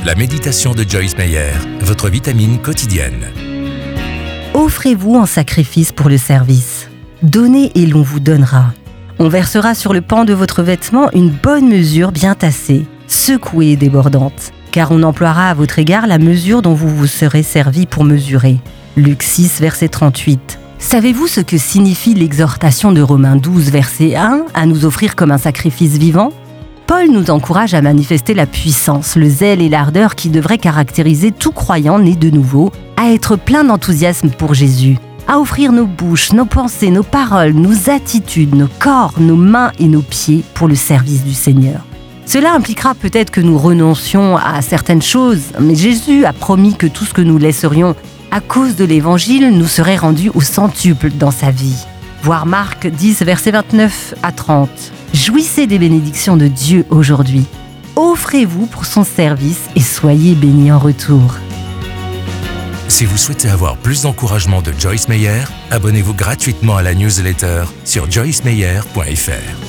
La méditation de Joyce Meyer, votre vitamine quotidienne. Offrez-vous en sacrifice pour le service. Donnez et l'on vous donnera. On versera sur le pan de votre vêtement une bonne mesure bien tassée, secouée et débordante, car on emploiera à votre égard la mesure dont vous vous serez servi pour mesurer. Luc 6, verset 38. Savez-vous ce que signifie l'exhortation de Romains 12, verset 1, à nous offrir comme un sacrifice vivant ? Paul nous encourage à manifester la puissance, le zèle et l'ardeur qui devraient caractériser tout croyant né de nouveau, à être plein d'enthousiasme pour Jésus, à offrir nos bouches, nos pensées, nos paroles, nos attitudes, nos corps, nos mains et nos pieds pour le service du Seigneur. Cela impliquera peut-être que nous renoncions à certaines choses, mais Jésus a promis que tout ce que nous laisserions à cause de l'Évangile nous serait rendu au centuple dans sa vie. Voir Marc 10, versets 29 à 30. Jouissez des bénédictions de Dieu aujourd'hui. Offrez-vous pour son service et soyez bénis en retour. Si vous souhaitez avoir plus d'encouragement de Joyce Meyer, abonnez-vous gratuitement à la newsletter sur joycemeyer.fr.